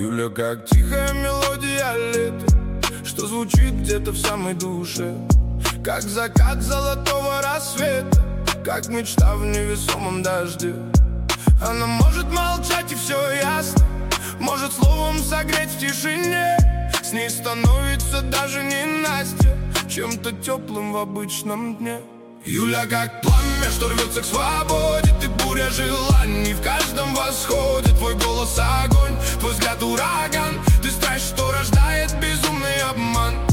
Юля, как тихая мелодия лета, что звучит где-то в самой душе, как закат золотого рассвета, как мечта в невесомом дожде. Она может молчать и все ясно, может словом согреть в тишине. С ней становится даже не Настя, чем-то теплым в обычном дне. Юля, как пламя, что рвется к свободе, ты буря желаний в каждом восходе. Твой голос огонь, твой взгляд ураган, ты страсть, что рождает безумный обман.